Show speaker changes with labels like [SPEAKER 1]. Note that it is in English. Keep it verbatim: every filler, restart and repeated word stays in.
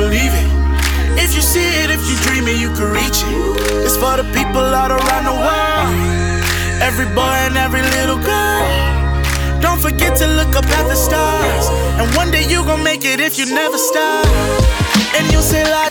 [SPEAKER 1] believe it. If you see it, if you dream it, you can reach it. It's for the people all around the world, every boy and every little girl. Don't forget to look up at the stars, and one day you gon' make it if you never stop. And you say like